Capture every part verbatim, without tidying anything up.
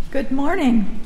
Good morning.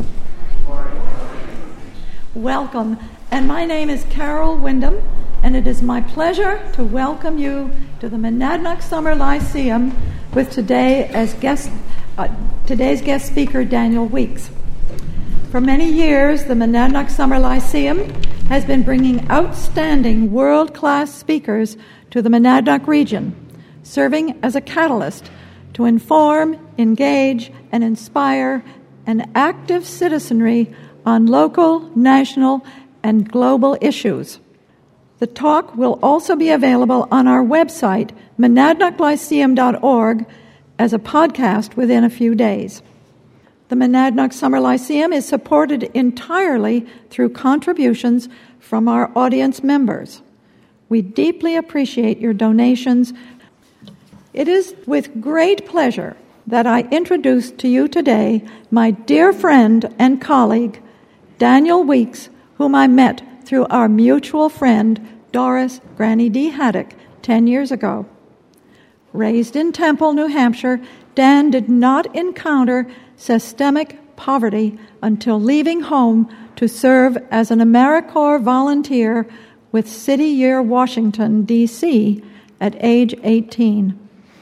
Welcome. And my name is Carol Wyndham, and it is my pleasure to welcome you to the Monadnock Summer Lyceum with today as guest, uh, today's guest speaker, Daniel Weeks. For many years, the Monadnock Summer Lyceum has been bringing outstanding world-class speakers to the Monadnock region, serving as a catalyst to inform, engage, and inspire an active citizenry on local, national, and global issues. The talk will also be available on our website, monadnock lyceum dot org, as a podcast within a few days. The Monadnock Summer Lyceum is supported entirely through contributions from our audience members. We deeply appreciate your donations. It is with great pleasure that I introduce to you today my dear friend and colleague, Daniel Weeks, whom I met through our mutual friend, Doris Granny D. Haddock, ten years ago. Raised in Temple, New Hampshire, Dan did not encounter systemic poverty until leaving home to serve as an AmeriCorps volunteer with City Year Washington, D C at age eighteen.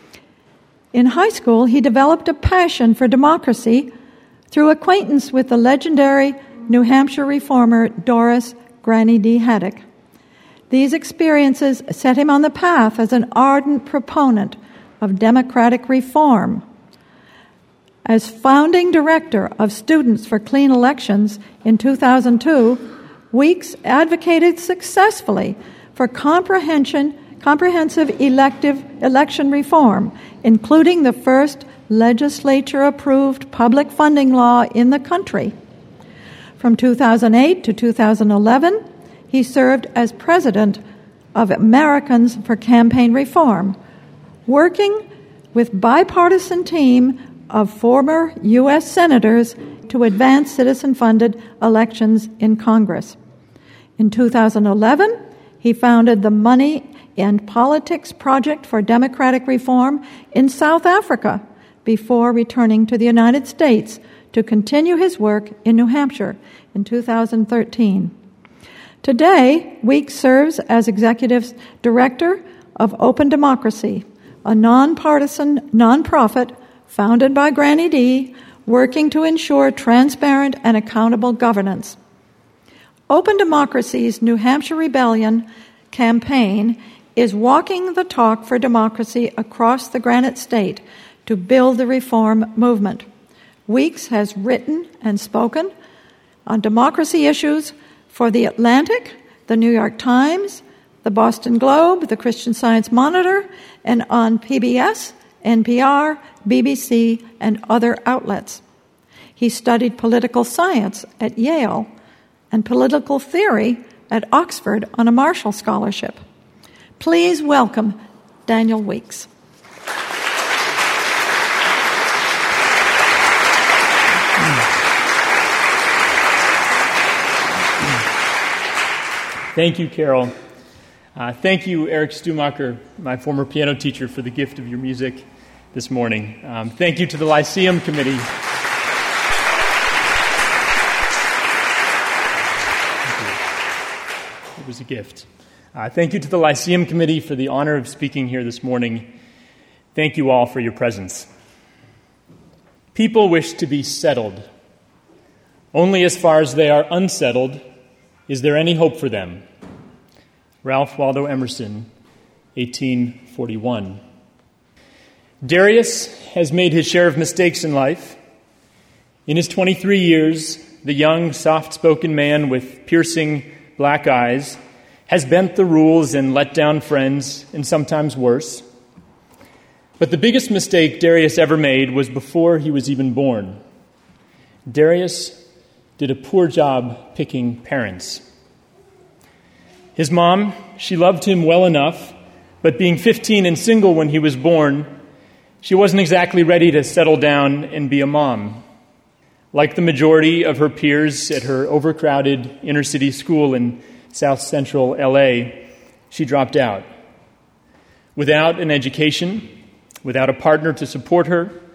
In high school, he developed a passion for democracy through acquaintance with the legendary New Hampshire reformer Doris Granny D. Haddock. These experiences set him on the path as an ardent proponent of democratic reform. As founding director of Students for Clean Elections in two thousand two, Weeks advocated successfully for comprehension comprehensive elective election reform, including the first legislature-approved public funding law in the country. From two thousand eight to two thousand eleven, he served as president of Americans for Campaign Reform, working with bipartisan team of former U S senators to advance citizen-funded elections in Congress. In two thousand eleven, he founded the Money and Politics Project for Democratic Reform in South Africa before returning to the United States to continue his work in New Hampshire in two thousand thirteen. Today, Weeks serves as executive director of Open Democracy, a nonpartisan nonprofit founded by Granny D, working to ensure transparent and accountable governance. Open Democracy's New Hampshire Rebellion campaign is walking the talk for democracy across the Granite State to build the reform movement. Weeks has written and spoken on democracy issues for The Atlantic, The New York Times, The Boston Globe, The Christian Science Monitor, and on P B S, N P R, B B C, and other outlets. He studied political science at Yale and political theory at Oxford on a Marshall Scholarship. Please welcome Daniel Weeks. Thank you, Carol. Uh, thank you, Eric Stumacher, my former piano teacher, for the gift of your music this morning. Um, thank you to the Lyceum Committee. It was a gift. Uh, thank you to the Lyceum Committee for the honor of speaking here this morning. Thank you all for your presence. People wish to be settled. Only as far as they are unsettled is there any hope for them. Ralph Waldo Emerson, eighteen forty-one. Darius has made his share of mistakes in life. In his twenty-three years, the young, soft-spoken man with piercing black eyes has bent the rules and let down friends, and sometimes worse. But the biggest mistake Darius ever made was before he was even born. Darius did a poor job picking parents. His mom, she loved him well enough, but being fifteen and single when he was born, she wasn't exactly ready to settle down and be a mom. Like the majority of her peers at her overcrowded inner-city school in South Central L A, she dropped out. Without an education, without a partner to support her,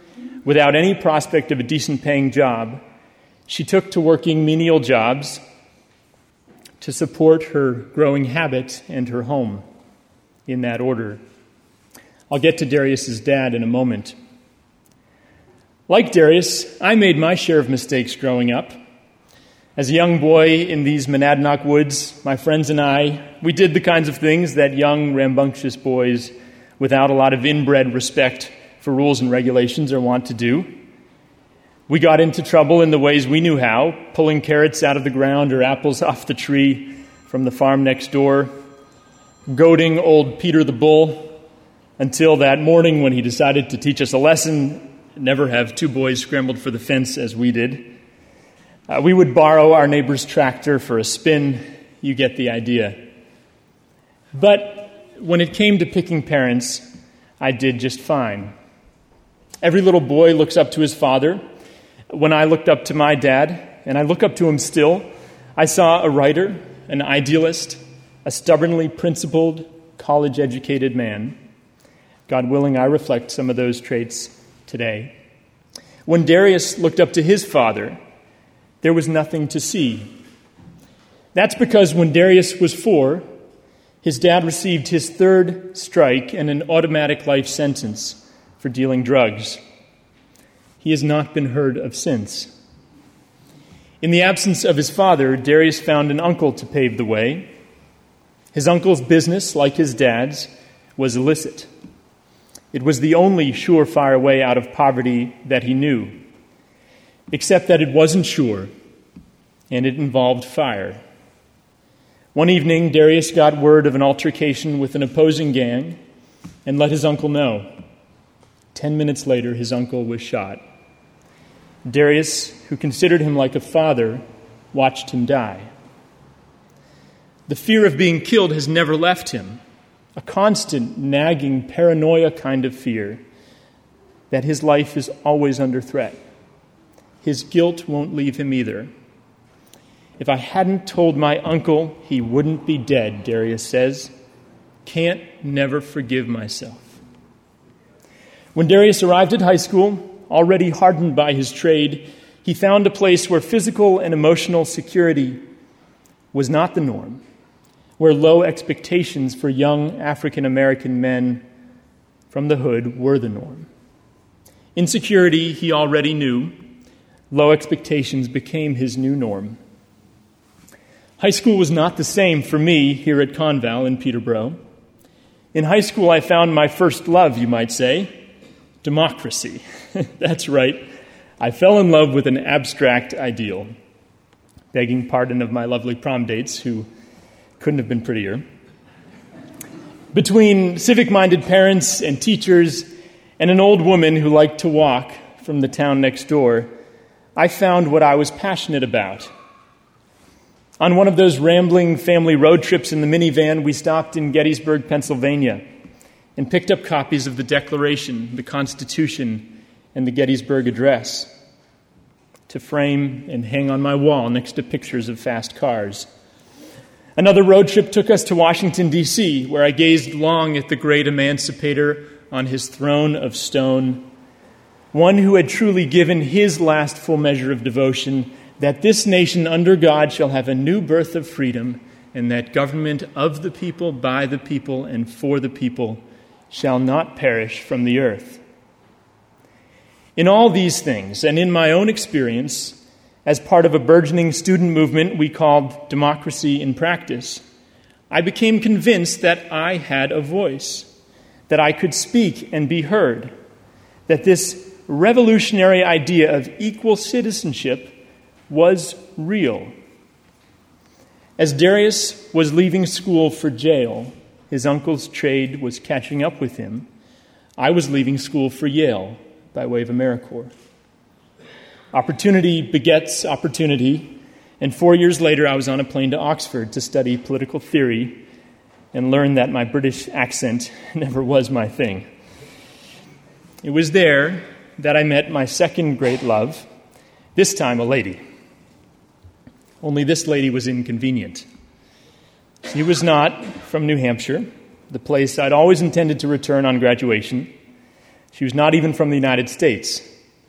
without any prospect of a decent-paying job, she took to working menial jobs to support her growing habit and her home, in that order. I'll get to Darius's dad in a moment. Like Darius, I made my share of mistakes growing up. As a young boy in these Monadnock woods, my friends and I, we did the kinds of things that young, rambunctious boys without a lot of inbred respect for rules and regulations are wont to do. We got into trouble in the ways we knew how, pulling carrots out of the ground or apples off the tree from the farm next door, goading old Peter the Bull until that morning when he decided to teach us a lesson, never have two boys scrambled for the fence as we did. Uh, we would borrow our neighbor's tractor for a spin. You get the idea. But when it came to picking parents, I did just fine. Every little boy looks up to his father. When I looked up to my dad, and I look up to him still, I saw a writer, an idealist, a stubbornly principled, college-educated man. God willing, I reflect some of those traits today. When Darius looked up to his father, there was nothing to see. That's because when Darius was four, his dad received his third strike and an automatic life sentence for dealing drugs. He has not been heard of since. In the absence of his father, Darius found an uncle to pave the way. His uncle's business, like his dad's, was illicit. It was the only surefire way out of poverty that he knew, except that it wasn't sure, and it involved fire. One evening, Darius got word of an altercation with an opposing gang and let his uncle know. Ten minutes later, his uncle was shot. Darius, who considered him like a father, watched him die. The fear of being killed has never left him, a constant, nagging, paranoia kind of fear that his life is always under threat. His guilt won't leave him either. If I hadn't told my uncle, he wouldn't be dead, Darius says. Can't never forgive myself. When Darius arrived at high school, already hardened by his trade, he found a place where physical and emotional security was not the norm, where low expectations for young African-American men from the hood were the norm. Insecurity, he already knew. Low expectations became his new norm. High school was not the same for me here at Conval in Peterborough. In high school, I found my first love, you might say, democracy. That's right. I fell in love with an abstract ideal, begging pardon of my lovely prom dates, who couldn't have been prettier. Between civic-minded parents and teachers and an old woman who liked to walk from the town next door, I found what I was passionate about. On one of those rambling family road trips in the minivan, we stopped in Gettysburg, Pennsylvania, and picked up copies of the Declaration, the Constitution, and the Gettysburg Address to frame and hang on my wall next to pictures of fast cars. Another road trip took us to Washington, D C, where I gazed long at the great emancipator on his throne of stone, one who had truly given his last full measure of devotion, that this nation under God shall have a new birth of freedom, and that government of the people, by the people, and for the people shall not perish from the earth. In all these things, and in my own experience, as part of a burgeoning student movement we called Democracy in Practice, I became convinced that I had a voice, that I could speak and be heard, that this revolutionary idea of equal citizenship was real. As Darius was leaving school for jail, his uncle's trade was catching up with him. I was leaving school for Yale by way of AmeriCorps. Opportunity begets opportunity, and four years later I was on a plane to Oxford to study political theory and learn that my British accent never was my thing. It was there that I met my second great love, this time a lady. Only this lady was inconvenient. She was not from New Hampshire, the place I'd always intended to return on graduation. She was not even from the United States.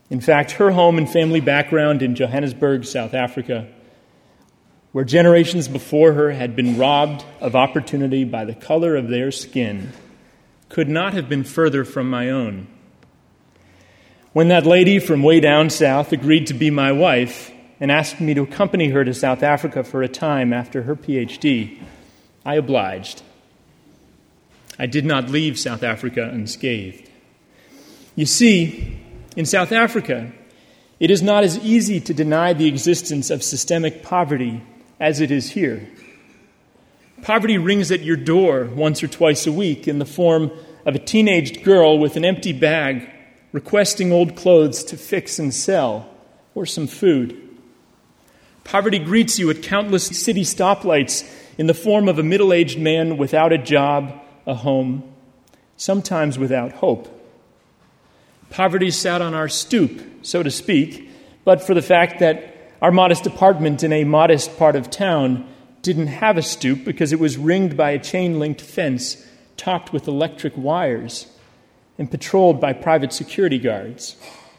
In fact, her home and family background in Johannesburg, South Africa, where generations before her had been robbed of opportunity by the color of their skin, could not have been further from my own. When that lady from way down south agreed to be my wife and asked me to accompany her to South Africa for a time after her P H D, I obliged. I did not leave South Africa unscathed. You see, in South Africa, it is not as easy to deny the existence of systemic poverty as it is here. Poverty rings at your door once or twice a week in the form of a teenaged girl with an empty bag requesting old clothes to fix and sell, or some food. Poverty greets you at countless city stoplights in the form of a middle-aged man without a job, a home, sometimes without hope. Poverty sat on our stoop, so to speak, but for the fact that our modest apartment in a modest part of town didn't have a stoop because it was ringed by a chain-linked fence topped with electric wires and patrolled by private security guards.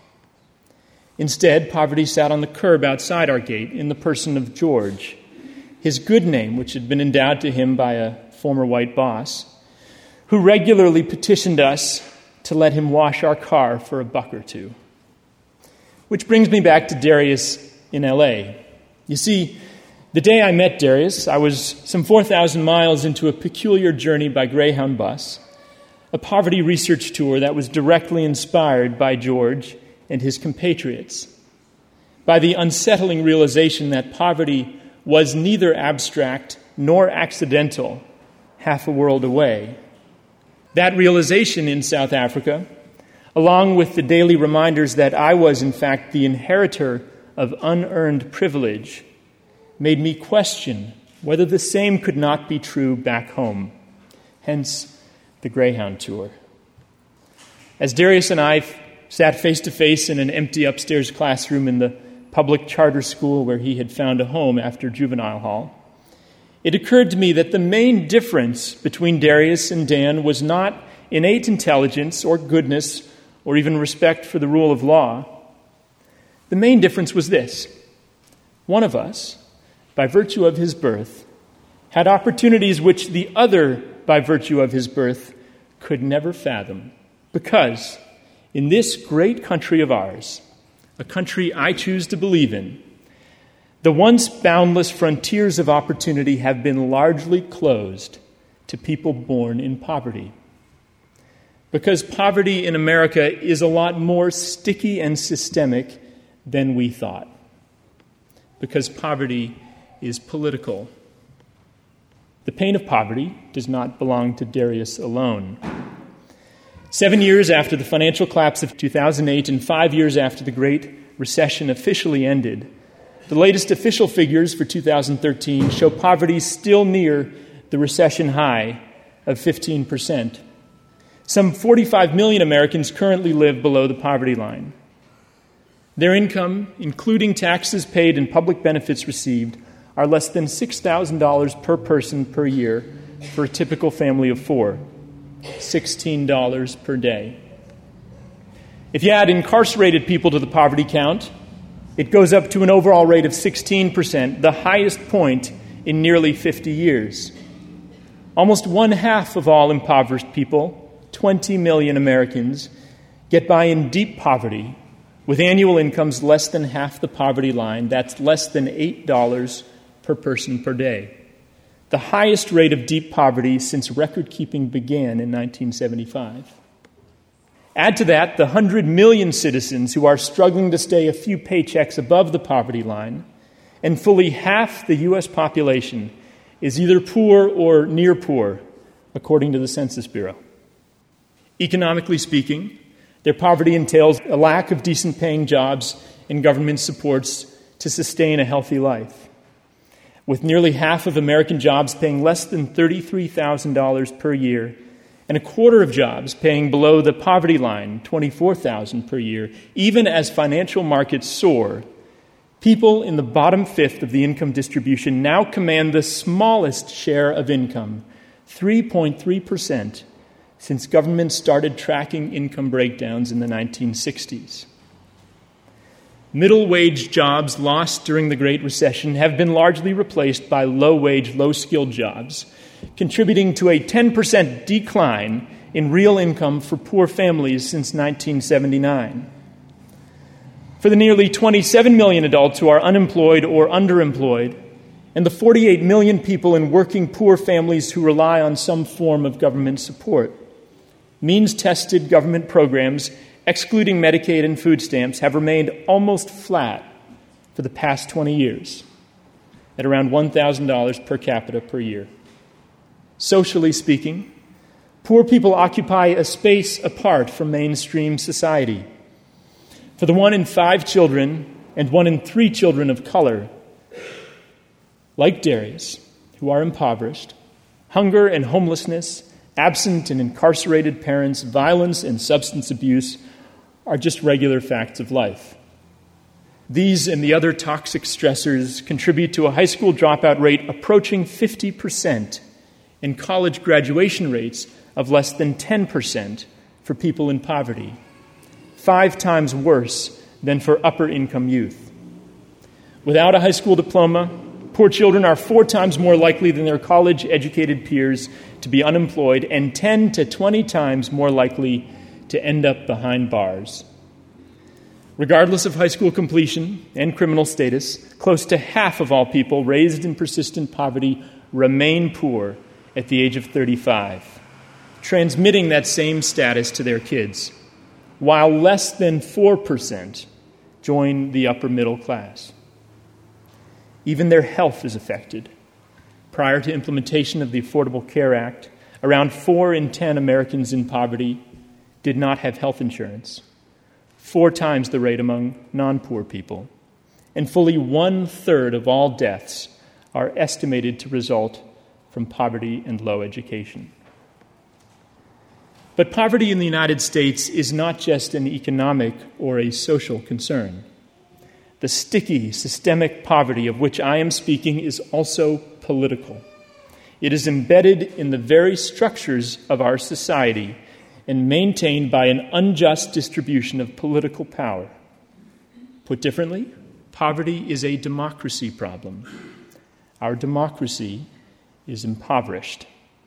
Instead, poverty sat on the curb outside our gate in the person of George, his good name, which had been endowed to him by a former white boss, who regularly petitioned us to let him wash our car for a buck or two. Which brings me back to Darius in L A. You see, the day I met Darius, I was some four thousand miles into a peculiar journey by Greyhound bus, a poverty research tour that was directly inspired by George and his compatriots, by the unsettling realization that poverty was neither abstract nor accidental half a world away. That realization in South Africa, along with the daily reminders that I was, in fact, the inheritor of unearned privilege, made me question whether the same could not be true back home. Hence, the Greyhound tour. As Darius and I f- sat face-to-face in an empty upstairs classroom in the public charter school where he had found a home after juvenile hall, it occurred to me that the main difference between Darius and Dan was not innate intelligence or goodness or even respect for the rule of law. The main difference was this: one of us, by virtue of his birth, had opportunities which the other, by virtue of his birth, could never fathom. Because in this great country of ours, a country I choose to believe in, the once boundless frontiers of opportunity have been largely closed to people born in poverty. Because poverty in America is a lot more sticky and systemic than we thought. Because poverty is political. The pain of poverty does not belong to Darius alone. Seven years after the financial collapse of two thousand eight and five years after the Great Recession officially ended, the latest official figures for two thousand thirteen show poverty still near the recession high of fifteen percent. Some forty-five million Americans currently live below the poverty line. Their income, including taxes paid and public benefits received, are less than six thousand dollars per person per year for a typical family of four, sixteen dollars per day. If you add incarcerated people to the poverty count, it goes up to an overall rate of sixteen percent, the highest point in nearly fifty years. Almost one half of all impoverished people, twenty million Americans, get by in deep poverty with annual incomes less than half the poverty line. That's less than eight dollars per person per day. The highest rate of deep poverty since record-keeping began in nineteen seventy-five. Add to that the one hundred million citizens who are struggling to stay a few paychecks above the poverty line, and fully half the U S population is either poor or near poor, according to the Census Bureau. Economically speaking, their poverty entails a lack of decent-paying jobs and government supports to sustain a healthy life. With nearly half of American jobs paying less than thirty-three thousand dollars per year, and a quarter of jobs paying below the poverty line, twenty-four thousand dollars per year, even as financial markets soar, people in the bottom fifth of the income distribution now command the smallest share of income, three point three percent, since government started tracking income breakdowns in the nineteen sixties. Middle-wage jobs lost during the Great Recession have been largely replaced by low-wage, low-skilled jobs, contributing to a ten percent decline in real income for poor families since nineteen seventy-nine. For the nearly twenty-seven million adults who are unemployed or underemployed, and the forty-eight million people in working poor families who rely on some form of government support, means-tested government programs, excluding Medicaid and food stamps, have remained almost flat for the past twenty years, at around one thousand dollars per capita per year. Socially speaking, poor people occupy a space apart from mainstream society. For the one in five children and one in three children of color, like Darius, who are impoverished, hunger and homelessness, absent and incarcerated parents, violence and substance abuse are just regular facts of life. These and the other toxic stressors contribute to a high school dropout rate approaching fifty percent and college graduation rates of less than ten percent for people in poverty, five times worse than for upper-income youth. Without a high school diploma, poor children are four times more likely than their college-educated peers to be unemployed and ten to twenty times more likely to end up behind bars. Regardless of high school completion and criminal status, close to half of all people raised in persistent poverty remain poor at the age of thirty-five, transmitting that same status to their kids, while less than four percent join the upper middle class. Even their health is affected. Prior to implementation of the Affordable Care Act, around four in ten Americans in poverty did not have health insurance, four times the rate among non-poor people, and fully one-third of all deaths are estimated to result from poverty and low education. But poverty in the United States is not just an economic or a social concern. The sticky, systemic poverty of which I am speaking is also political. It is embedded in the very structures of our society and maintained by an unjust distribution of political power. Put differently, poverty is a democracy problem. Our democracy is impoverished.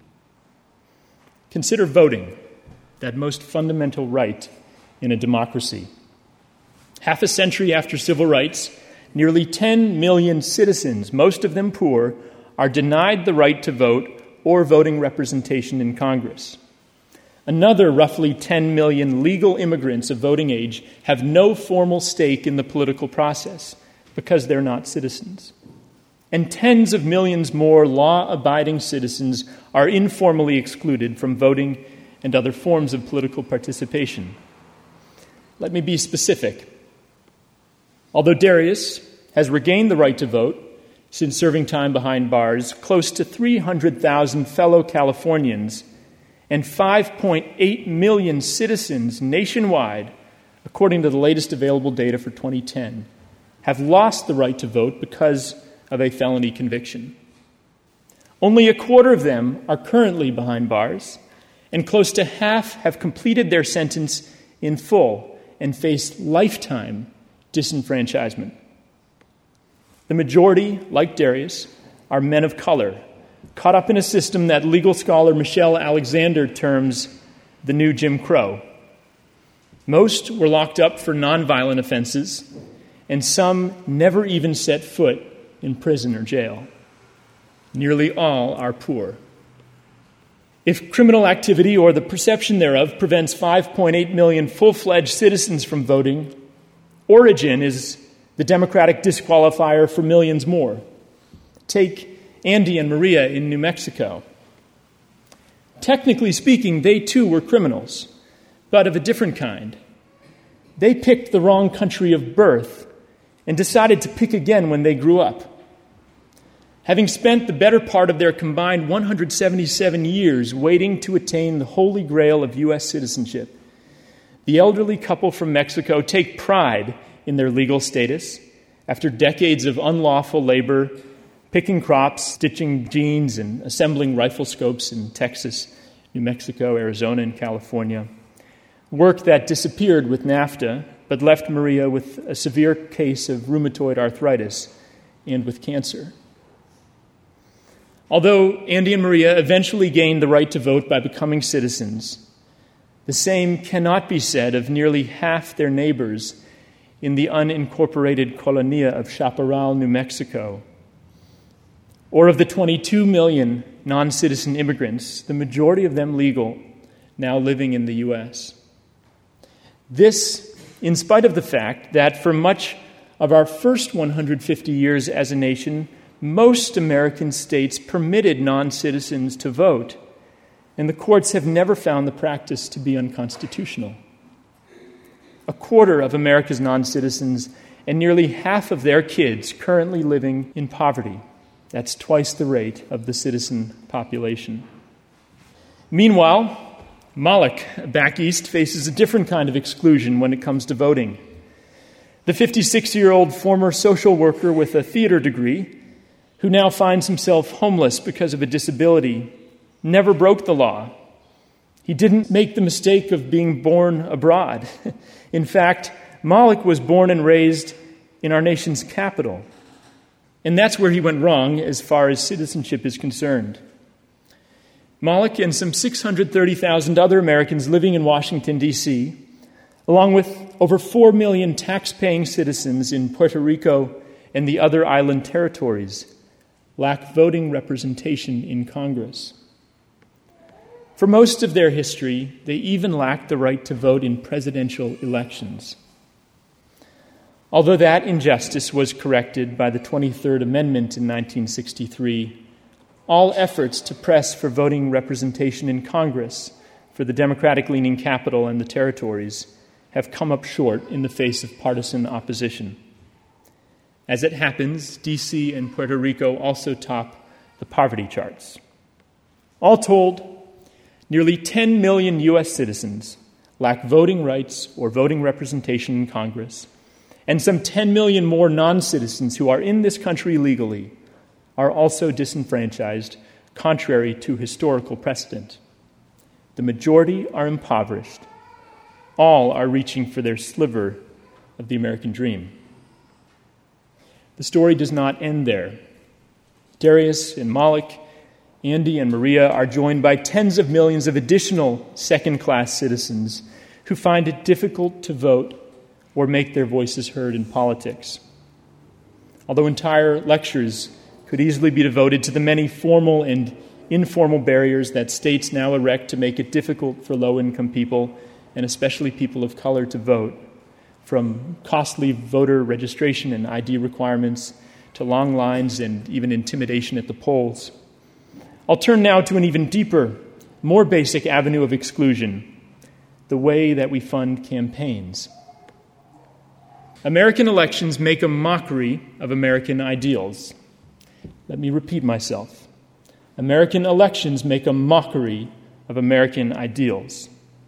Consider voting, that most fundamental right in a democracy. Half a century after civil rights, nearly ten million citizens, most of them poor, are denied the right to vote or voting representation in Congress. Another roughly ten million legal immigrants of voting age have no formal stake in the political process because they're not citizens. And tens of millions more law-abiding citizens are informally excluded from voting and other forms of political participation. Let me be specific. Although Darius has regained the right to vote since serving time behind bars, close to three hundred thousand fellow Californians and five point eight million citizens nationwide, according to the latest available data for twenty ten, have lost the right to vote because of a felony conviction. Only a quarter of them are currently behind bars, and close to half have completed their sentence in full and face lifetime disenfranchisement. The majority, like Darius, are men of color, caught up in a system that legal scholar Michelle Alexander terms the new Jim Crow. Most were locked up for nonviolent offenses, and some never even set foot in prison or jail. Nearly all are poor. If criminal activity or the perception thereof prevents five point eight million full-fledged citizens from voting, origin is the Democratic disqualifier for millions more. Take Andy and Maria in New Mexico. Technically speaking, they too were criminals, but of a different kind. They picked the wrong country of birth and decided to pick again when they grew up. Having spent the better part of their combined one hundred seventy-seven years waiting to attain the holy grail of U S citizenship, the elderly couple from Mexico take pride in their legal status after decades of unlawful labor, picking crops, stitching jeans, and assembling rifle scopes in Texas, New Mexico, Arizona, and California. Work that disappeared with NAFTA but left Maria with a severe case of rheumatoid arthritis and with cancer. Although Andy and Maria eventually gained the right to vote by becoming citizens, the same cannot be said of nearly half their neighbors in the unincorporated Colonia of Chaparral, New Mexico, or of the twenty-two million non-citizen immigrants, the majority of them legal, now living in the U S. This, in spite of the fact that for much of our first one hundred fifty years as a nation, most American states permitted non-citizens to vote, and the courts have never found the practice to be unconstitutional. A quarter of America's non-citizens and nearly half of their kids currently living in poverty. That's twice the rate of the citizen population. Meanwhile, Moloch back east faces a different kind of exclusion when it comes to voting. The fifty-six-year-old former social worker with a theater degree, who now finds himself homeless because of a disability, never broke the law. He didn't make the mistake of being born abroad. In fact, Moloch was born and raised in our nation's capital. And that's where he went wrong as far as citizenship is concerned. Moloch and some six hundred thirty thousand other Americans living in Washington, D C, along with over four million tax-paying citizens in Puerto Rico and the other island territories, lack voting representation in Congress. For most of their history, they even lacked the right to vote in presidential elections. Although that injustice was corrected by the twenty-third Amendment in nineteen sixty-three, all efforts to press for voting representation in Congress for the Democratic-leaning capital and the territories have come up short in the face of partisan opposition. As it happens, D C and Puerto Rico also top the poverty charts. All told, nearly ten million U S citizens lack voting rights or voting representation in Congress, and some ten million more non-citizens who are in this country legally are also disenfranchised, contrary to historical precedent. The majority are impoverished. All are reaching for their sliver of the American dream. The story does not end there. Darius and Moloch, Andy and Maria are joined by tens of millions of additional second-class citizens who find it difficult to vote or make their voices heard in politics. Although entire lectures could easily be devoted to the many formal and informal barriers that states now erect to make it difficult for low-income people, and especially people of color, to vote, from costly voter registration and I D requirements to long lines and even intimidation at the polls. I'll turn now to an even deeper, more basic avenue of exclusion, the way that we fund campaigns. American elections make a mockery of American ideals. Let me repeat myself. American elections make a mockery of American ideals.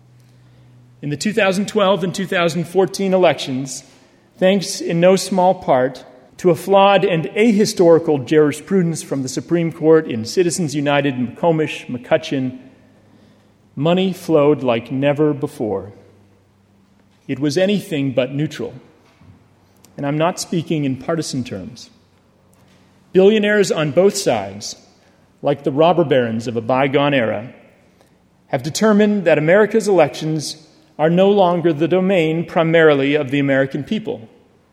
In the two thousand twelve and two thousand fourteen elections, thanks in no small part to a flawed and ahistorical jurisprudence from the Supreme Court in Citizens United, McComish, McCutcheon, money flowed like never before. It was anything but neutral. And I'm not speaking in partisan terms. Billionaires on both sides, like the robber barons of a bygone era, have determined that America's elections are no longer the domain primarily of the American people.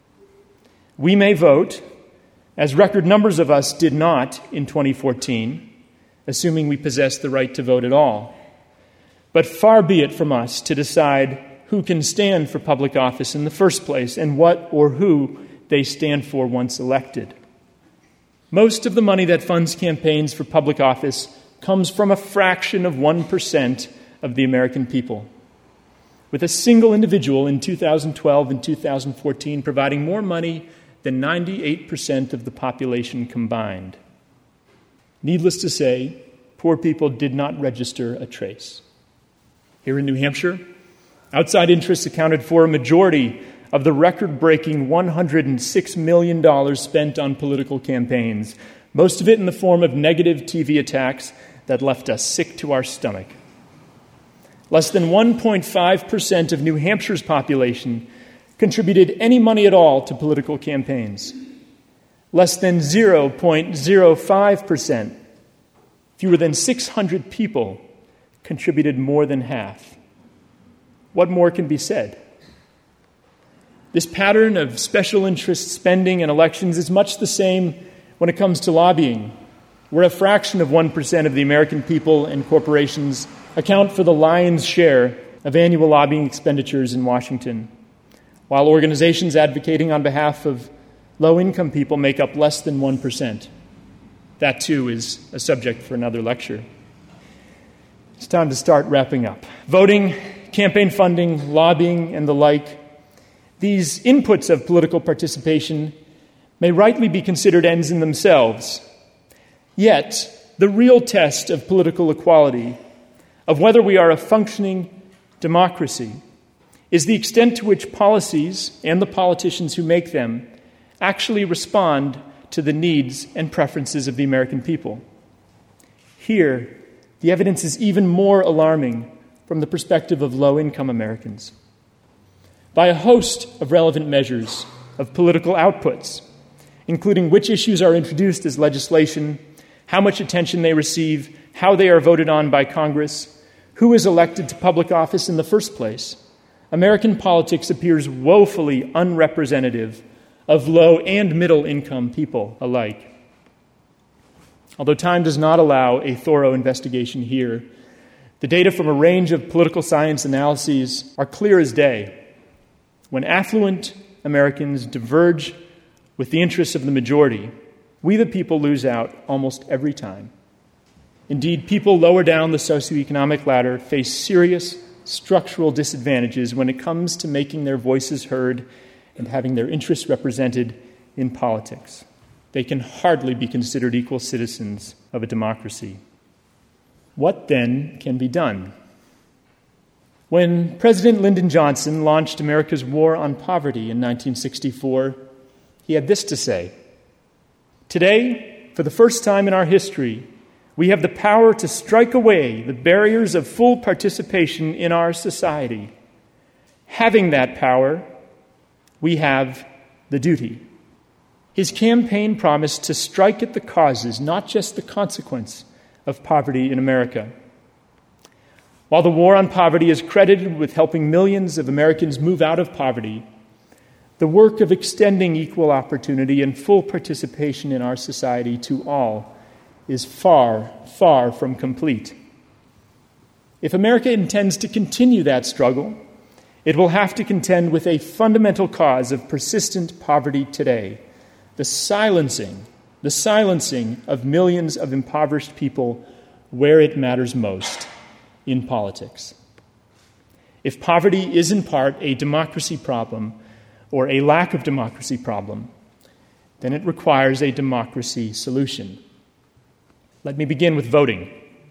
We may vote, as record numbers of us did not in twenty fourteen, assuming we possess the right to vote at all. But far be it from us to decide who can stand for public office in the first place and what or who they stand for once elected. Most of the money that funds campaigns for public office comes from a fraction of one percent of the American people, with a single individual in two thousand twelve and two thousand fourteen providing more money than ninety-eight percent of the population combined. Needless to say, poor people did not register a trace. Here in New Hampshire, outside interests accounted for a majority of the record-breaking one hundred six million dollars spent on political campaigns, most of it in the form of negative T V attacks that left us sick to our stomach. Less than one point five percent of New Hampshire's population contributed any money at all to political campaigns. Less than zero point zero five percent, fewer than six hundred people, contributed more than half. What more can be said? This pattern of special interest spending and elections is much the same when it comes to lobbying, where a fraction of one percent of the American people and corporations account for the lion's share of annual lobbying expenditures in Washington, while organizations advocating on behalf of low-income people make up less than one percent. That, too, is a subject for another lecture. It's time to start wrapping up. Voting, campaign funding, lobbying, and the like, these inputs of political participation may rightly be considered ends in themselves. Yet, the real test of political equality, of whether we are a functioning democracy, is the extent to which policies and the politicians who make them actually respond to the needs and preferences of the American people. Here, the evidence is even more alarming from the perspective of low-income Americans. By a host of relevant measures of political outputs, including which issues are introduced as legislation, how much attention they receive, how they are voted on by Congress, who is elected to public office in the first place, American politics appears woefully unrepresentative of low and middle-income people alike. Although time does not allow a thorough investigation here, the data from a range of political science analyses are clear as day. When affluent Americans diverge with the interests of the majority, we the people lose out almost every time. Indeed, people lower down the socioeconomic ladder face serious structural disadvantages when it comes to making their voices heard and having their interests represented in politics. They can hardly be considered equal citizens of a democracy. What then can be done? When President Lyndon Johnson launched America's war on poverty in nineteen sixty-four, he had this to say: "Today, for the first time in our history, we have the power to strike away the barriers of full participation in our society. Having that power, we have the duty." His campaign promised to strike at the causes, not just the consequence, of poverty in America. While the war on poverty is credited with helping millions of Americans move out of poverty, the work of extending equal opportunity and full participation in our society to all is far, far from complete. If America intends to continue that struggle, it will have to contend with a fundamental cause of persistent poverty today: the silencing, the silencing of millions of impoverished people where it matters most, in politics. If poverty is in part a democracy problem or a lack of democracy problem, then it requires a democracy solution. Let me begin with voting.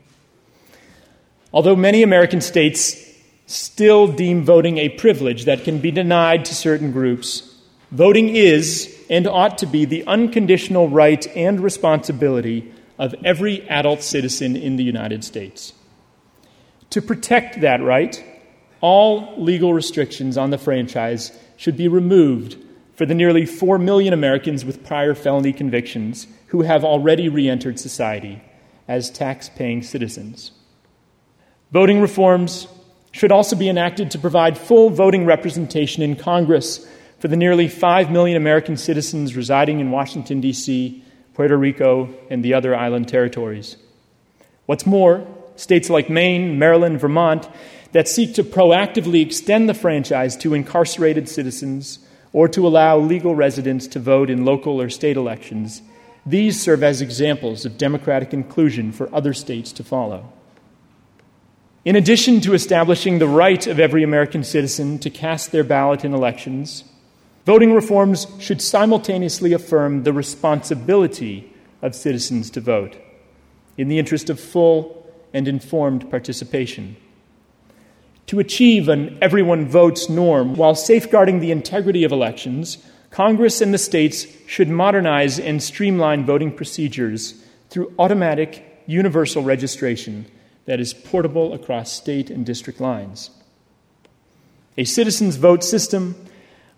Although many American states still deem voting a privilege that can be denied to certain groups, voting is and ought to be the unconditional right and responsibility of every adult citizen in the United States. To protect that right, all legal restrictions on the franchise should be removed for the nearly four million Americans with prior felony convictions who have already re-entered society as tax-paying citizens. Voting reforms should also be enacted to provide full voting representation in Congress for the nearly five million American citizens residing in Washington, D C, Puerto Rico, and the other island territories. What's more, states like Maine, Maryland, Vermont that seek to proactively extend the franchise to incarcerated citizens or to allow legal residents to vote in local or state elections, these serve as examples of democratic inclusion for other states to follow. In addition to establishing the right of every American citizen to cast their ballot in elections, voting reforms should simultaneously affirm the responsibility of citizens to vote in the interest of full and informed participation. To achieve an everyone votes norm while safeguarding the integrity of elections, Congress and the states should modernize and streamline voting procedures through automatic universal registration that is portable across state and district lines. A citizens' vote system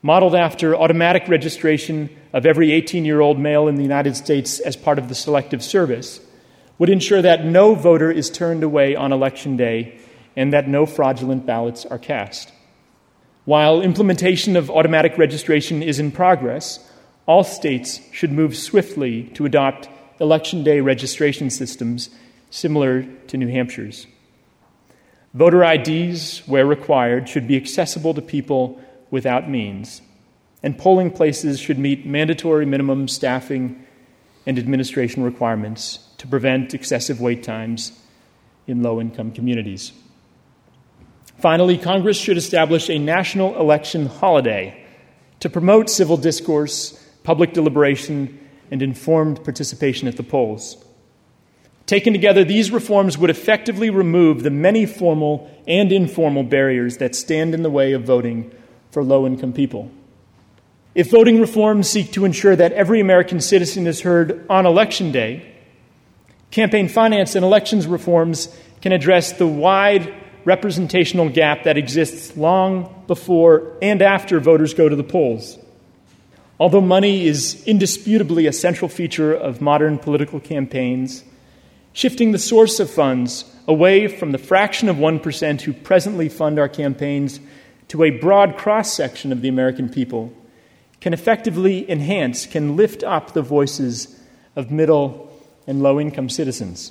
modeled after automatic registration of every eighteen-year-old male in the United States as part of the Selective Service, would ensure that no voter is turned away on Election Day and that no fraudulent ballots are cast. While implementation of automatic registration is in progress, all states should move swiftly to adopt Election Day registration systems similar to New Hampshire's. Voter I Ds, where required, should be accessible to people without means, and polling places should meet mandatory minimum staffing and administration requirements to prevent excessive wait times in low-income communities. Finally, Congress should establish a national election holiday to promote civil discourse, public deliberation, and informed participation at the polls. Taken together, these reforms would effectively remove the many formal and informal barriers that stand in the way of voting for low-income people. If voting reforms seek to ensure that every American citizen is heard on Election Day, campaign finance and elections reforms can address the wide representational gap that exists long before and after voters go to the polls. Although money is indisputably a central feature of modern political campaigns, shifting the source of funds away from the fraction of one percent who presently fund our campaigns to a broad cross-section of the American people can effectively enhance, can lift up the voices of middle and low-income citizens.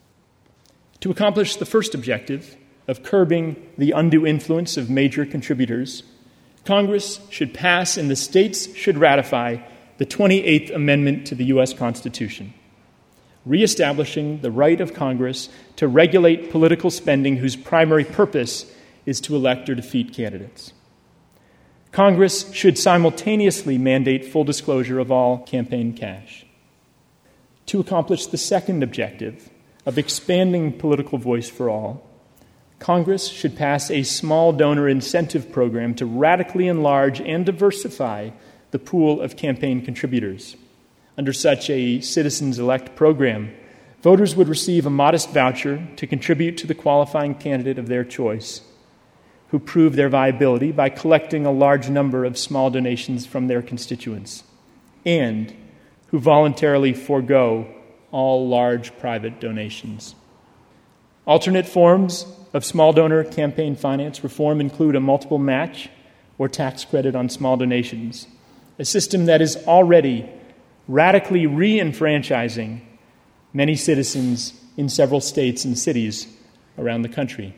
To accomplish the first objective of curbing the undue influence of major contributors, Congress should pass and the states should ratify the twenty-eighth Amendment to the U S Constitution, reestablishing the right of Congress to regulate political spending whose primary purpose is to elect or defeat candidates. Congress should simultaneously mandate full disclosure of all campaign cash. To accomplish the second objective of expanding political voice for all, Congress should pass a small donor incentive program to radically enlarge and diversify the pool of campaign contributors. Under such a Citizens Elect program, voters would receive a modest voucher to contribute to the qualifying candidate of their choice, who prove their viability by collecting a large number of small donations from their constituents, and who voluntarily forego all large private donations. Alternate forms of small donor campaign finance reform include a multiple match or tax credit on small donations, a system that is already radically re-enfranchising many citizens in several states and cities around the country.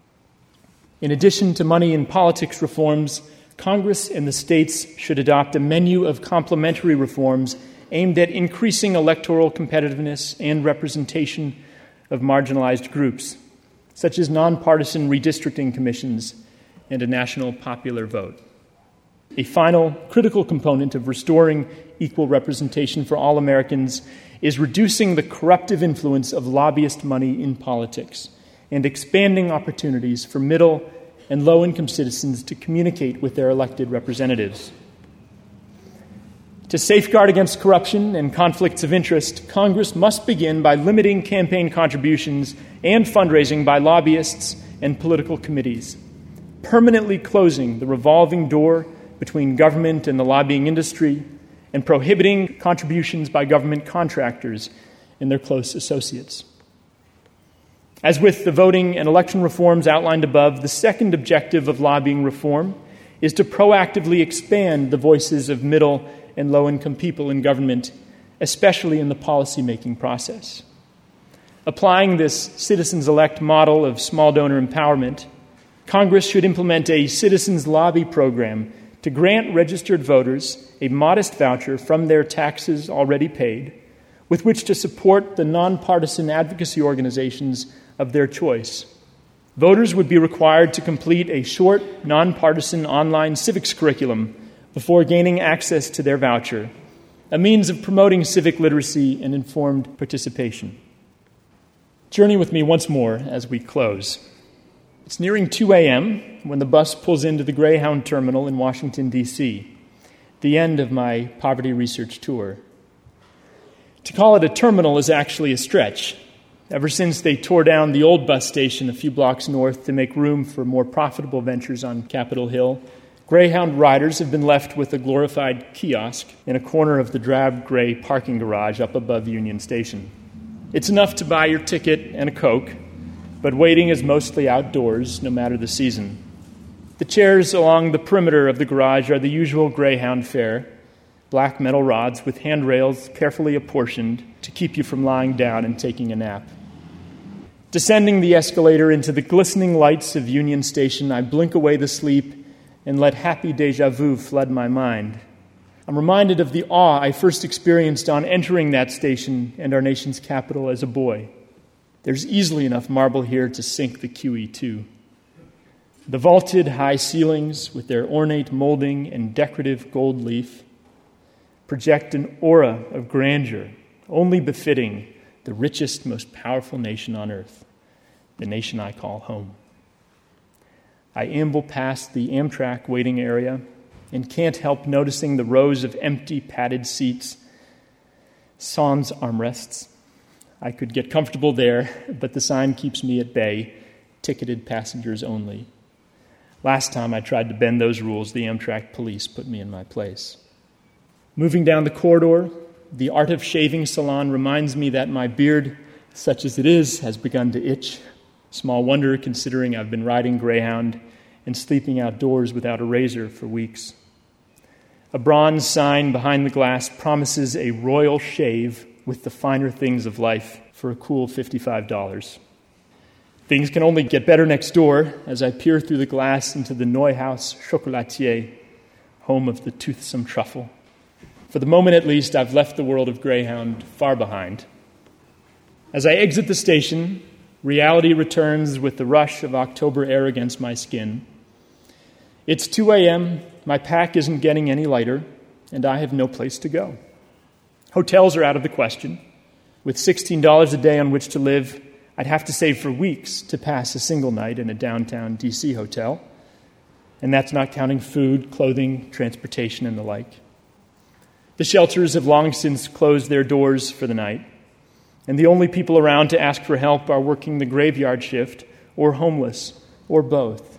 In addition to money in politics reforms, Congress and the states should adopt a menu of complementary reforms aimed at increasing electoral competitiveness and representation of marginalized groups, such as nonpartisan redistricting commissions and a national popular vote. A final critical component of restoring equal representation for all Americans is reducing the corruptive influence of lobbyist money in politics and expanding opportunities for middle and low-income citizens to communicate with their elected representatives. To safeguard against corruption and conflicts of interest, Congress must begin by limiting campaign contributions and fundraising by lobbyists and political committees, permanently closing the revolving door between government and the lobbying industry, and prohibiting contributions by government contractors and their close associates. As with the voting and election reforms outlined above, the second objective of lobbying reform is to proactively expand the voices of middle and low-income people in government, especially in the policymaking process. Applying this Citizens Elect model of small donor empowerment, Congress should implement a citizens lobby program to grant registered voters a modest voucher from their taxes already paid, with which to support the nonpartisan advocacy organizations of their choice. Voters would be required to complete a short, nonpartisan online civics curriculum before gaining access to their voucher, a means of promoting civic literacy and informed participation. Journey with me once more as we close. It's nearing two a.m. when the bus pulls into the Greyhound terminal in Washington, D C, the end of my poverty research tour. To call it a terminal is actually a stretch. Ever since they tore down the old bus station a few blocks north to make room for more profitable ventures on Capitol Hill, Greyhound riders have been left with a glorified kiosk in a corner of the drab gray parking garage up above Union Station. It's enough to buy your ticket and a Coke, but waiting is mostly outdoors, no matter the season. The chairs along the perimeter of the garage are the usual Greyhound fare, black metal rods with handrails carefully apportioned to keep you from lying down and taking a nap. Descending the escalator into the glistening lights of Union Station, I blink away the sleep and let happy déjà vu flood my mind. I'm reminded of the awe I first experienced on entering that station and our nation's capital as a boy. There's easily enough marble here to sink the Q E two. The vaulted high ceilings with their ornate molding and decorative gold leaf project an aura of grandeur only befitting the richest, most powerful nation on earth, the nation I call home. I amble past the Amtrak waiting area and can't help noticing the rows of empty padded seats, sans armrests. I could get comfortable there, but the sign keeps me at bay, ticketed passengers only. Last time I tried to bend those rules, the Amtrak police put me in my place. Moving down the corridor, the Art of Shaving salon reminds me that my beard, such as it is, has begun to itch. Small wonder, considering I've been riding Greyhound and sleeping outdoors without a razor for weeks. A bronze sign behind the glass promises a royal shave with the finer things of life for a cool fifty-five dollars. Things can only get better next door as I peer through the glass into the Neuhaus Chocolatier, home of the toothsome truffle. For the moment, at least, I've left the world of Greyhound far behind. As I exit the station, reality returns with the rush of October air against my skin. It's two a.m., my pack isn't getting any lighter, and I have no place to go. Hotels are out of the question. With sixteen dollars a day on which to live, I'd have to save for weeks to pass a single night in a downtown D C hotel, and that's not counting food, clothing, transportation, and the like. The shelters have long since closed their doors for the night, and the only people around to ask for help are working the graveyard shift or homeless or both.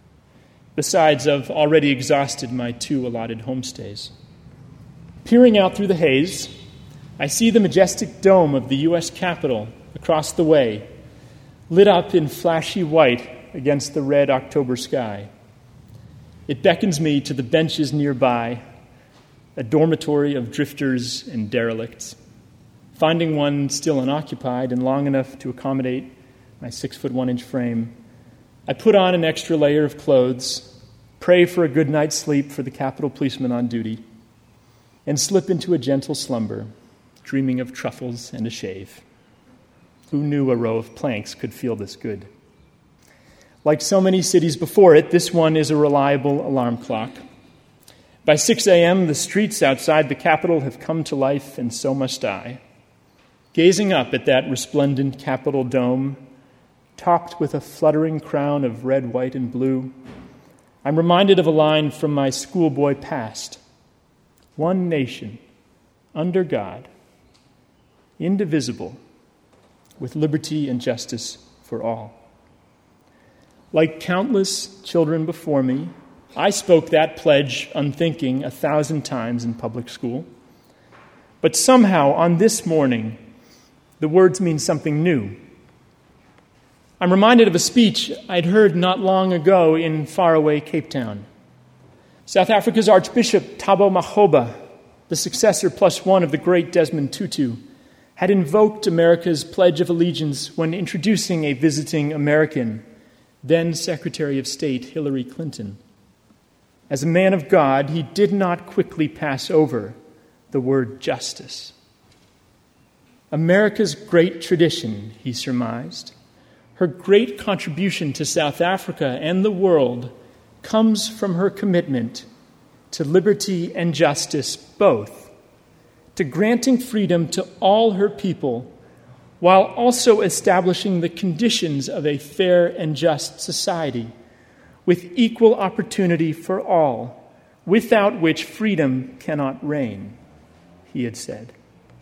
Besides, I've already exhausted my two allotted homestays. Peering out through the haze, I see the majestic dome of the U S Capitol across the way, lit up in flashy white against the red October sky. It beckons me to the benches nearby, a dormitory of drifters and derelicts. Finding one still unoccupied and long enough to accommodate my six-foot-one-inch frame, I put on an extra layer of clothes, pray for a good night's sleep for the Capitol policeman on duty, and slip into a gentle slumber, dreaming of truffles and a shave. Who knew a row of planks could feel this good? Like so many cities before it, this one is a reliable alarm clock. By six a.m., the streets outside the Capitol have come to life, and so must I. Gazing up at that resplendent Capitol dome, topped with a fluttering crown of red, white, and blue, I'm reminded of a line from my schoolboy past. One nation, under God, indivisible, with liberty and justice for all. Like countless children before me, I spoke that pledge unthinking a thousand times in public school. But somehow, on this morning, the words mean something new. I'm reminded of a speech I'd heard not long ago in faraway Cape Town. South Africa's Archbishop Thabo Makgoba, the successor plus one of the great Desmond Tutu, had invoked America's Pledge of Allegiance when introducing a visiting American, then Secretary of State Hillary Clinton. As a man of God, he did not quickly pass over the word justice. America's great tradition, he surmised, her great contribution to South Africa and the world comes from her commitment to liberty and justice both, to granting freedom to all her people while also establishing the conditions of a fair and just society with equal opportunity for all, without which freedom cannot reign, he had said.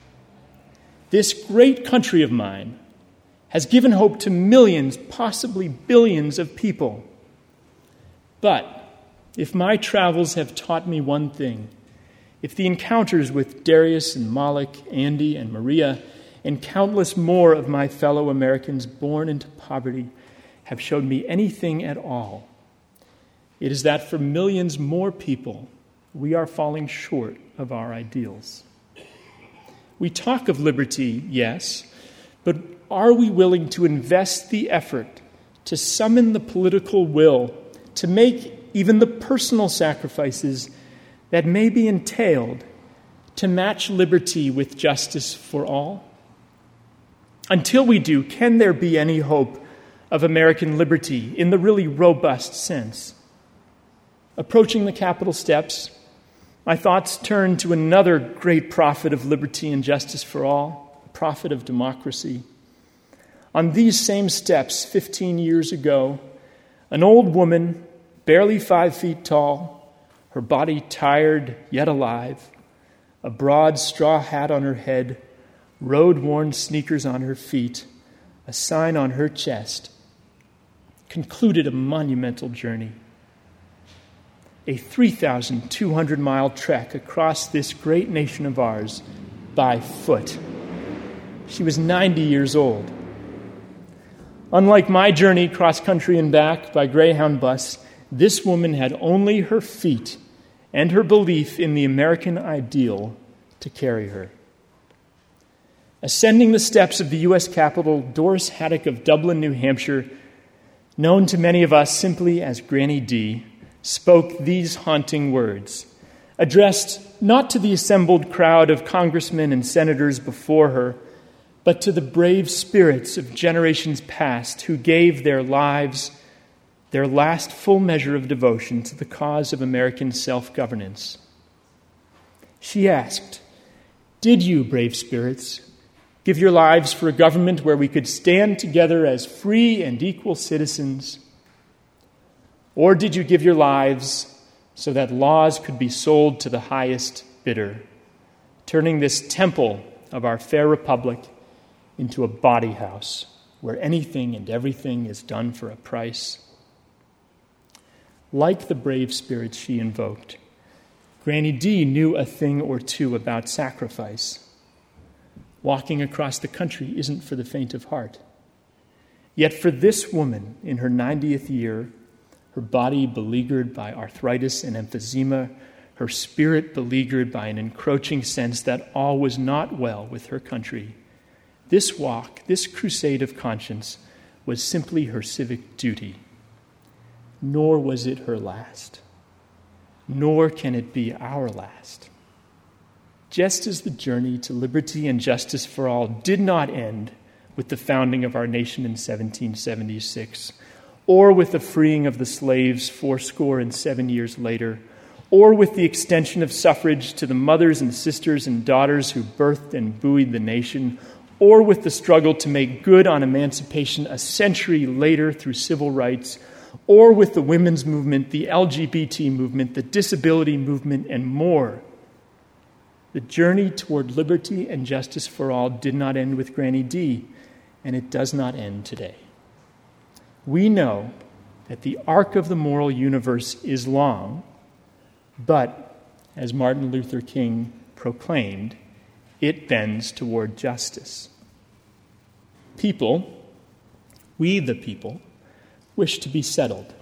This great country of mine has given hope to millions, possibly billions of people. But if my travels have taught me one thing, if the encounters with Darius and Malik, Andy and Maria, and countless more of my fellow Americans born into poverty have showed me anything at all, it is that for millions more people, we are falling short of our ideals. We talk of liberty, yes, but are we willing to invest the effort to summon the political will to make even the personal sacrifices that may be entailed to match liberty with justice for all? Until we do, can there be any hope of American liberty in the really robust sense? Approaching the Capitol steps, my thoughts turn to another great prophet of liberty and justice for all, a prophet of democracy. On these same steps, fifteen years ago, an old woman, barely five feet tall, her body tired yet alive, a broad straw hat on her head, road-worn sneakers on her feet, a sign on her chest, concluded a monumental journey. A three thousand two hundred mile trek across this great nation of ours by foot. She was ninety years old. Unlike my journey cross-country and back by Greyhound bus, this woman had only her feet and her belief in the American ideal to carry her. Ascending the steps of the U S Capitol, Doris Haddock of Dublin, New Hampshire, known to many of us simply as Granny D, spoke these haunting words, addressed not to the assembled crowd of congressmen and senators before her, but to the brave spirits of generations past who gave their lives, their last full measure of devotion to the cause of American self-governance. She asked, "Did you, brave spirits, give your lives for a government where we could stand together as free and equal citizens? Or did you give your lives so that laws could be sold to the highest bidder, turning this temple of our fair republic into a bawdy house where anything and everything is done for a price?" Like the brave spirits she invoked, Granny D knew a thing or two about sacrifice. Walking across the country isn't for the faint of heart. Yet for this woman in her ninetieth year, her body beleaguered by arthritis and emphysema, her spirit beleaguered by an encroaching sense that all was not well with her country, this walk, this crusade of conscience, was simply her civic duty. Nor was it her last. Nor can it be our last. Just as the journey to liberty and justice for all did not end with the founding of our nation in seventeen seventy-six, or with the freeing of the slaves fourscore and seven years later, or with the extension of suffrage to the mothers and sisters and daughters who birthed and buoyed the nation, or with the struggle to make good on emancipation a century later through civil rights, or with the women's movement, the L G B T movement, the disability movement, and more. The journey toward liberty and justice for all did not end with Granny D, and it does not end today. We know that the arc of the moral universe is long, but, as Martin Luther King proclaimed, it bends toward justice. People, we the people, wish to be settled.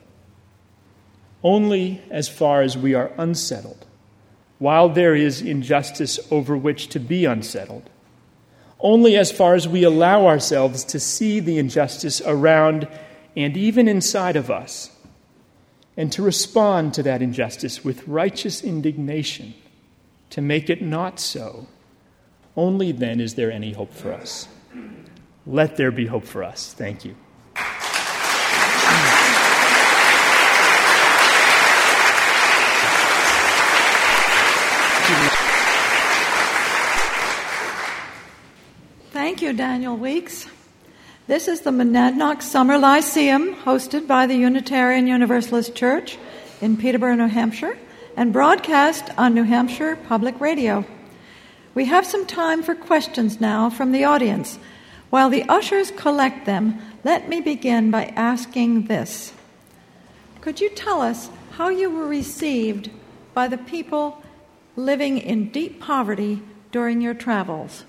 Only as far as we are unsettled, while there is injustice over which to be unsettled. Only as far as we allow ourselves to see the injustice around and even inside of us, and to respond to that injustice with righteous indignation, to make it not so, only then is there any hope for us. Let there be hope for us. Thank you. Thank you, Daniel Weeks. This is the Monadnock Summer Lyceum, hosted by the Unitarian Universalist Church in Peterborough, New Hampshire, and broadcast on New Hampshire Public Radio. We have some time for questions now from the audience. While the ushers collect them, let me begin by asking this. Could you tell us how you were received by the people living in deep poverty during your travels.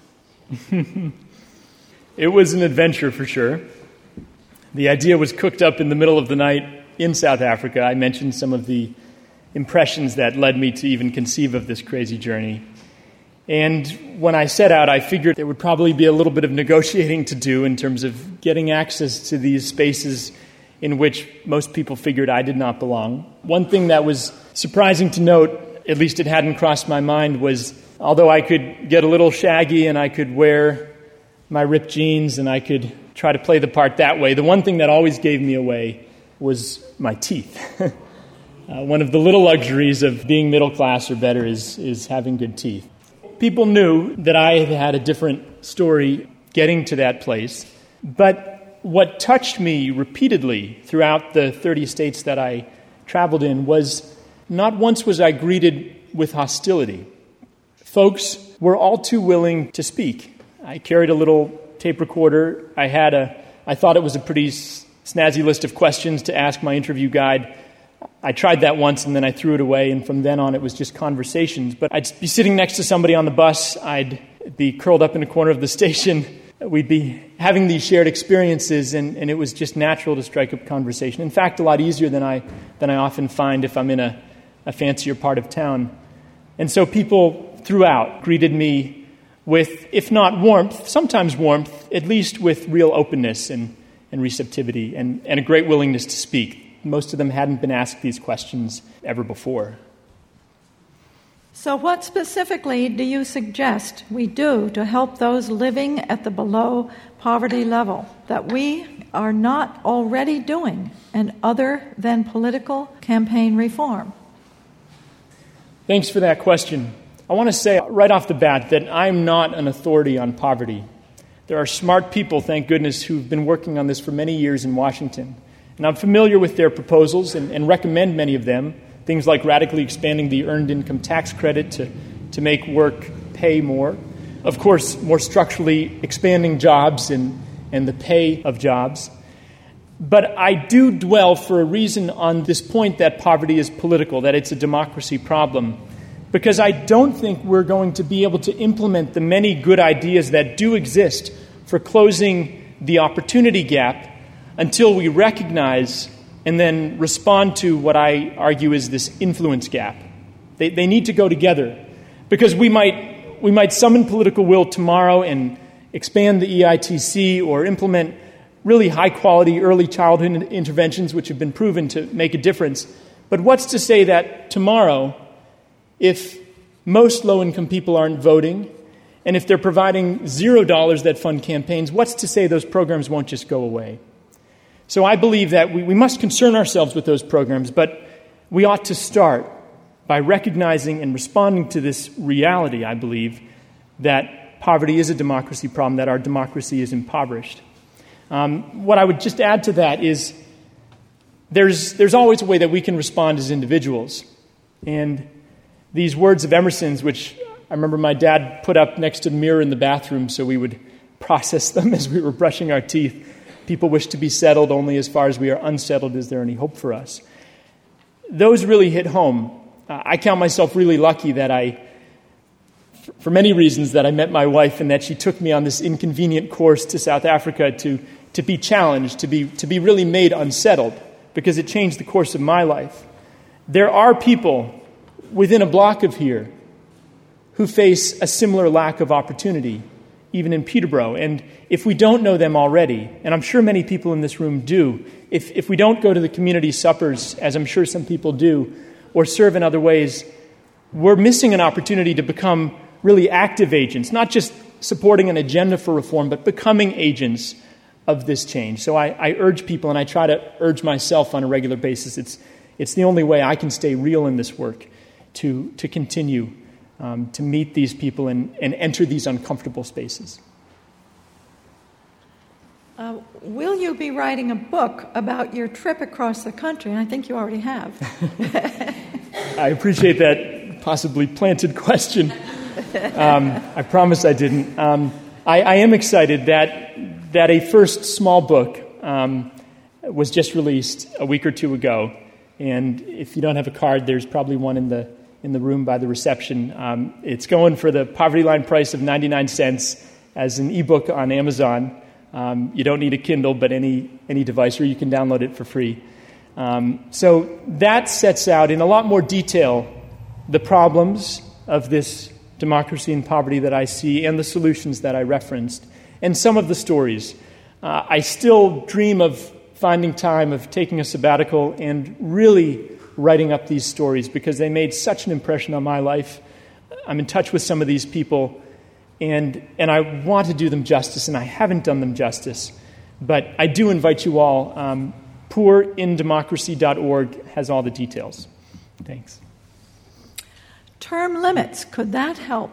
It was an adventure for sure. The idea was cooked up in the middle of the night in South Africa. I mentioned some of the impressions that led me to even conceive of this crazy journey. And when I set out, I figured there would probably be a little bit of negotiating to do in terms of getting access to these spaces in which most people figured I did not belong. One thing that was surprising to note, at least it hadn't crossed my mind, was although I could get a little shaggy and I could wear my ripped jeans and I could try to play the part that way, the one thing that always gave me away was my teeth. uh, one of the little luxuries of being middle class or better is, is having good teeth. People knew that I had had a different story getting to that place, but what touched me repeatedly throughout the thirty states that I traveled in was not once was I greeted with hostility. Folks were all too willing to speak. I carried a little tape recorder. I had a, I thought it was a pretty snazzy list of questions to ask my interview guide. I tried that once and then I threw it away, and from then on it was just conversations. But I'd be sitting next to somebody on the bus, I'd be curled up in a corner of the station, we'd be having these shared experiences, and, and it was just natural to strike up conversation. In fact, a lot easier than I than I often find if I'm in a, a fancier part of town. And so people throughout greeted me with, if not warmth, sometimes warmth, at least with real openness and, and receptivity and, and a great willingness to speak. Most of them hadn't been asked these questions ever before. So what specifically do you suggest we do to help those living at the below poverty level that we are not already doing, and other than political campaign reform? Thanks for that question. I want to say right off the bat that I'm not an authority on poverty. There are smart people, thank goodness, who've been working on this for many years in Washington. And I'm familiar with their proposals and, and recommend many of them, things like radically expanding the earned income tax credit to, to make work pay more. Of course, more structurally expanding jobs and, and the pay of jobs. But I do dwell for a reason on this point that poverty is political, that it's a democracy problem, because I don't think we're going to be able to implement the many good ideas that do exist for closing the opportunity gap until we recognize and then respond to what I argue is this influence gap. They, they need to go together, because we might we might summon political will tomorrow and expand the E I T C or implement really high-quality early childhood interventions which have been proven to make a difference. But what's to say that tomorrow, if most low-income people aren't voting, and if they're providing zero dollars that fund campaigns, what's to say those programs won't just go away? So I believe that we, we must concern ourselves with those programs, but we ought to start by recognizing and responding to this reality, I believe, that poverty is a democracy problem, that our democracy is impoverished. Um, what I would just add to that is there's there's always a way that we can respond as individuals. And these words of Emerson's, which I remember my dad put up next to the mirror in the bathroom so we would process them as we were brushing our teeth. People wish to be settled only as far as we are unsettled. Is there any hope for us? Those really hit home. Uh, I count myself really lucky that I, for many reasons, that I met my wife and that she took me on this inconvenient course to South Africa to, to be challenged, to be, to be really made unsettled, because it changed the course of my life. There are people within a block of here who face a similar lack of opportunity, even in Peterborough. And if we don't know them already, and I'm sure many people in this room do, if, if we don't go to the community suppers, as I'm sure some people do, or serve in other ways, we're missing an opportunity to become really active agents, not just supporting an agenda for reform, but becoming agents of this change. So I, I urge people, and I try to urge myself on a regular basis, it's, it's the only way I can stay real in this work, to, to continue Um, to meet these people and, and enter these uncomfortable spaces. Uh, will you be writing a book about your trip across the country? And I think you already have. I appreciate that possibly planted question. Um, I promise I didn't. Um, I, I am excited that that a first small book um, was just released a week or two ago And if you don't have a card, there's probably one in the in the room by the reception. Um, it's going for the poverty line price of ninety-nine cents as an ebook on Amazon. Um, you don't need a Kindle, but any any device, or you can download it for free. Um, so that sets out in a lot more detail the problems of this democracy and poverty that I see and the solutions that I referenced, and some of the stories. Uh, I still dream of finding time, of taking a sabbatical and really writing up these stories because they made such an impression on my life. I'm in touch with some of these people, and and I want to do them justice, and I haven't done them justice. But I do invite you all. Um, poor in democracy dot org has all the details. Thanks. Term limits, could that help?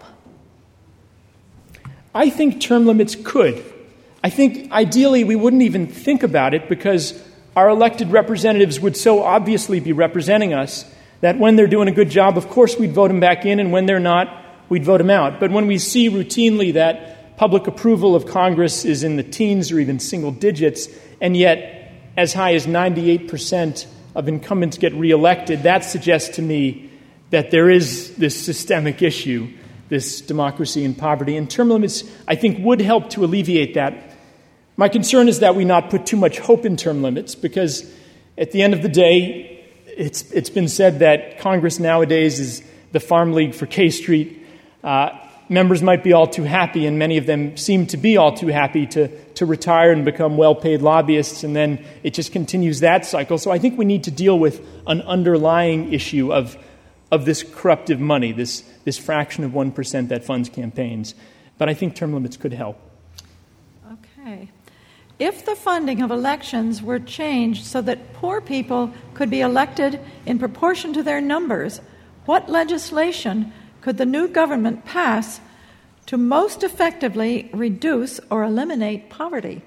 I think term limits could. I think ideally we wouldn't even think about it because our elected representatives would so obviously be representing us that when they're doing a good job, of course we'd vote them back in, and when they're not, we'd vote them out. But when we see routinely that public approval of Congress is in the teens or even single digits, and yet as high as ninety-eight percent of incumbents get reelected, that suggests to me that there is this systemic issue, this democracy and poverty. And term limits, I think, would help to alleviate that. My concern is that we not put too much hope in term limits because at the end of the day, it's it's been said that Congress nowadays is the Farm League for K Street. Uh, members might be all too happy, and many of them seem to be all too happy to, to retire and become well-paid lobbyists, and then it just continues that cycle. So I think we need to deal with an underlying issue of of this corruptive money, this this fraction of one percent that funds campaigns. But I think term limits could help. Okay. If the funding of elections were changed so that poor people could be elected in proportion to their numbers, what legislation could the new government pass to most effectively reduce or eliminate poverty?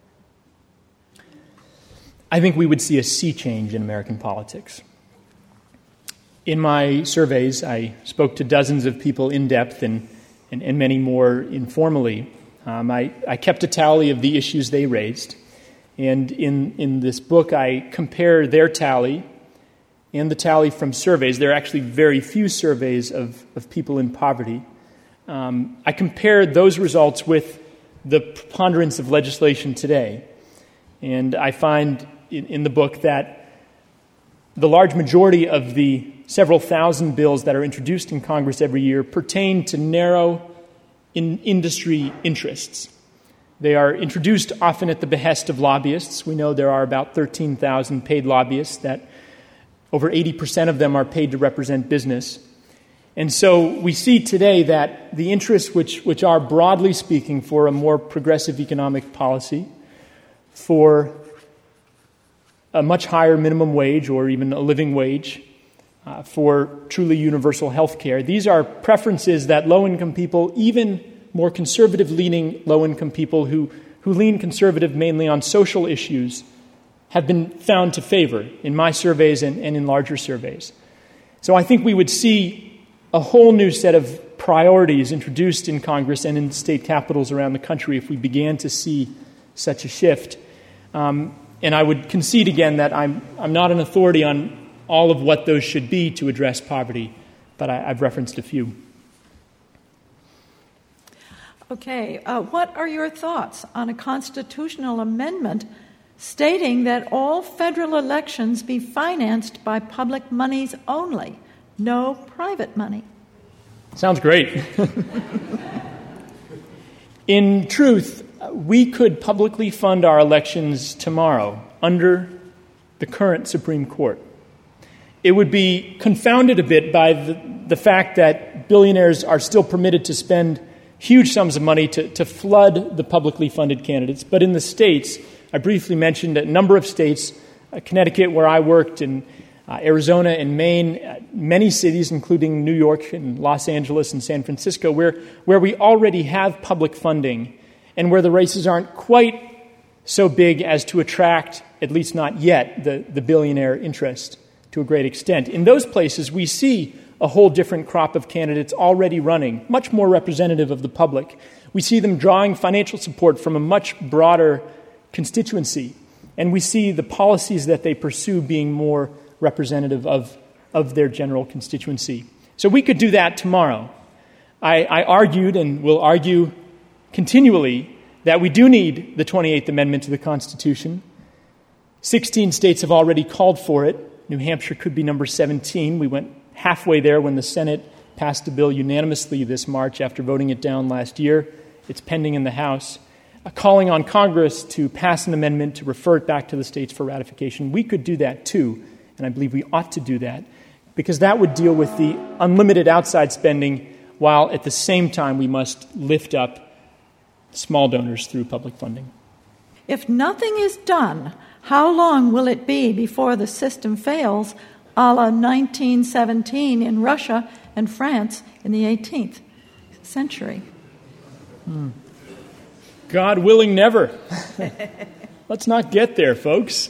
I think we would see a sea change in American politics. In my surveys, I spoke to dozens of people in depth and, and, and many more informally. Um, I, I kept a tally of the issues they raised. And in, in this book, I compare their tally and the tally from surveys. There are actually very few surveys of, of people in poverty. Um, I compared those results with the preponderance of legislation today. And I find in, in the book that the large majority of the several thousand bills that are introduced in Congress every year pertain to narrow in industry interests. They are introduced often at the behest of lobbyists. We know there are about thirteen thousand paid lobbyists, that over eighty percent of them are paid to represent business. And so we see today that the interests which, which are broadly speaking for a more progressive economic policy, for a much higher minimum wage or even a living wage, uh, for truly universal health care. These are preferences that low-income people, even more conservative-leaning low-income people who, who lean conservative mainly on social issues, have been found to favor in my surveys and, and in larger surveys. So I think we would see a whole new set of priorities introduced in Congress and in state capitals around the country if we began to see such a shift. Um, and I would concede again that I'm I'm not an authority on all of what those should be to address poverty, but I, I've referenced a few. Okay, uh, what are your thoughts on a constitutional amendment stating that all federal elections be financed by public monies only, no private money? Sounds great. In truth, we could publicly fund our elections tomorrow under the current Supreme Court. It would be confounded a bit by the, the fact that billionaires are still permitted to spend huge sums of money to, to flood the publicly funded candidates. But in the states, I briefly mentioned a number of states, uh, Connecticut, where I worked, and uh, Arizona and Maine, uh, many cities, including New York and Los Angeles and San Francisco, where, where we already have public funding and where the races aren't quite so big as to attract, at least not yet, the, the billionaire interest to a great extent. In those places, we see a whole different crop of candidates already running, much more representative of the public. We see them drawing financial support from a much broader constituency, and we see the policies that they pursue being more representative of, of their general constituency. So we could do that tomorrow. I, I argued and will argue continually that we do need the twenty-eighth Amendment to the Constitution. sixteen states have already called for it. New Hampshire could be number seventeen. We went halfway there when the Senate passed the bill unanimously this March after voting it down last year. It's pending in the House. Uh, calling on Congress to pass an amendment to refer it back to the states for ratification. We could do that too, and I believe we ought to do that, because that would deal with the unlimited outside spending while at the same time we must lift up small donors through public funding. If nothing is done, how long will it be before the system fails, a la nineteen seventeen in Russia and France in the eighteenth century? Hmm. God willing, never. Let's not get there, folks.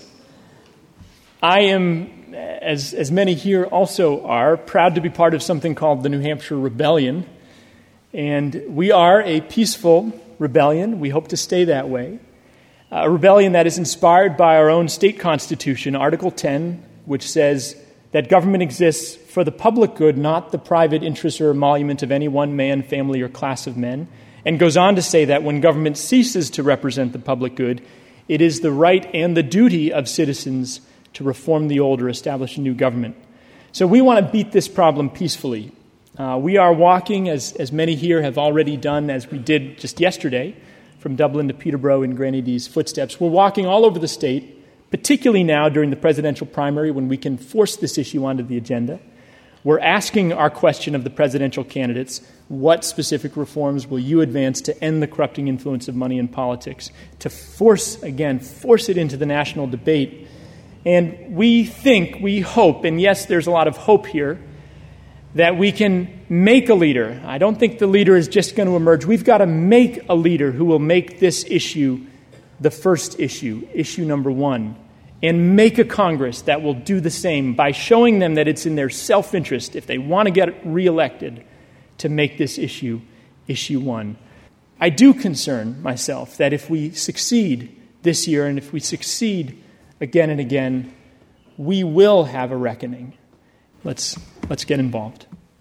I am, as, as many here also are, proud to be part of something called the New Hampshire Rebellion. And we are a peaceful rebellion. We hope to stay that way. A rebellion that is inspired by our own state constitution, Article ten, which says that government exists for the public good, not the private interest or emolument of any one man, family, or class of men, and goes on to say that when government ceases to represent the public good, it is the right and the duty of citizens to reform the old or establish a new government. So we want to beat this problem peacefully. Uh, we are walking, as, as many here have already done, as we did just yesterday, from Dublin to Peterborough in Granny D's footsteps. We're walking all over the state, particularly now during the presidential primary when we can force this issue onto the agenda. We're asking our question of the presidential candidates: what specific reforms will you advance to end the corrupting influence of money in politics, to force, again, force it into the national debate? And we think, we hope, and yes, there's a lot of hope here, that we can make a leader. I don't think the leader is just going to emerge. We've got to make a leader who will make this issue the first issue, issue number one, and make a Congress that will do the same by showing them that it's in their self-interest, if they want to get reelected, to make this issue issue one. I do concern myself that if we succeed this year and if we succeed again and again, we will have a reckoning. Let's let's get involved.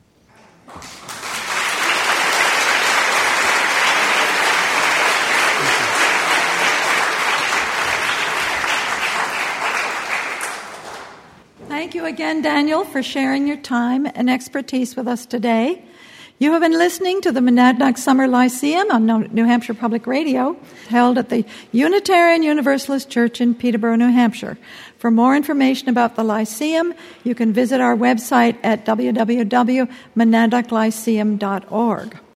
Thank you again, Daniel, for sharing your time and expertise with us today. You have been listening to the Monadnock Summer Lyceum on New Hampshire Public Radio, held at the Unitarian Universalist Church in Peterborough, New Hampshire. For more information about the Lyceum, you can visit our website at w w w dot monadnock lyceum dot org.